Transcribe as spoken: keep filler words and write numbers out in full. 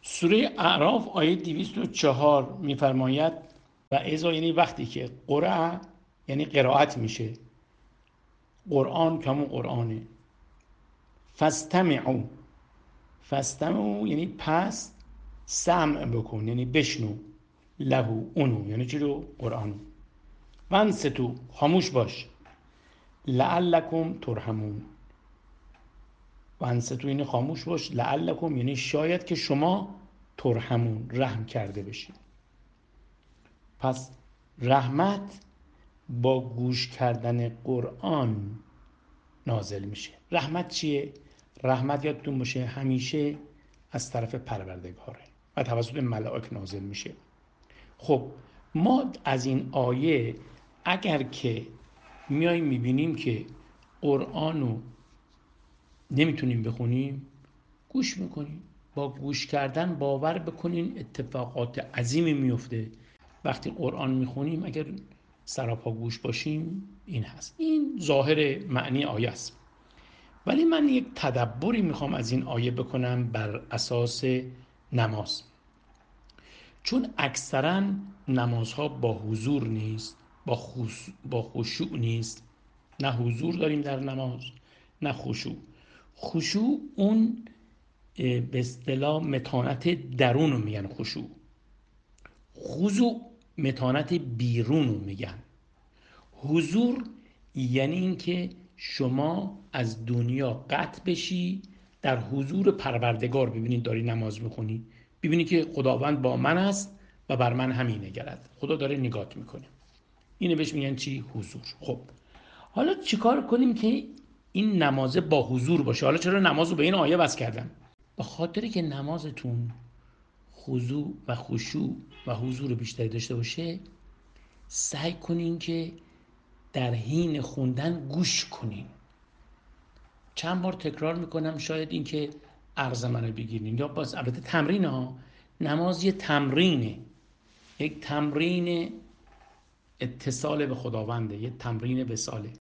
سوره اعراف آیه دویست و چهار میفرماید و اذا، یعنی وقتی که قرأ یعنی قرائت میشه، قرآن کمون قرآنه، فاستمعوا، فاستمعوا یعنی پس سمع بکن، یعنی بشنو، لهو اونو، یعنی چی رو؟ قرآن. وانصتو، خاموش باش، لعلکم ترحمون. وانصتو یعنی خاموش باش، لعلکم یعنی شاید که شما ترحمون، رحم کرده بشید. پس رحمت با گوش کردن قرآن نازل میشه. رحمت چیه؟ رحمت یادتون باشه همیشه از طرف پروردگاره و توسط ملائک نازل میشه. خب ما از این آیه اگر که میاییم میبینیم که قرآنو نمیتونیم بخونیم، گوش میکنیم. با گوش کردن باور بکنین اتفاقات عظیمی میفته. وقتی قرآن میخونیم اگر سراپا گوش باشیم این هست. این ظاهر معنی آیه است. ولی من یک تدبری میخوام از این آیه بکنم بر اساس نماز، چون اکثرا نمازها با حضور نیست، با, خص... با خشوع نیست. نه حضور داریم در نماز نه خشوع. خشوع اون به اصطلاح متانت درون رو میگن خشوع. خضوع متانت بیرون رو میگن. حضور یعنی این که شما از دنیا قطع بشی، در حضور پروردگار ببینید داری نماز میخونی، ببینی که خداوند با من است و بر من همین نگرد، خدا داره نگات میکنه. اینو بهش میگن چی؟ حضور. خب حالا چیکار کنیم که این نماز با حضور باشه؟ حالا چرا نماز رو به این آیه بس کردم؟ به خاطری که نمازتون خضوع و خشوع و حضور بیشتری داشته باشه، سعی کنین که در حین خوندن گوش کنین. چند بار تکرار میکنم شاید این که عرض منو بگیرین، یا باز البته تمرین ها. نماز یه تمرینه، یک تمرین اتصال به خداونده، یه تمرین وصاله.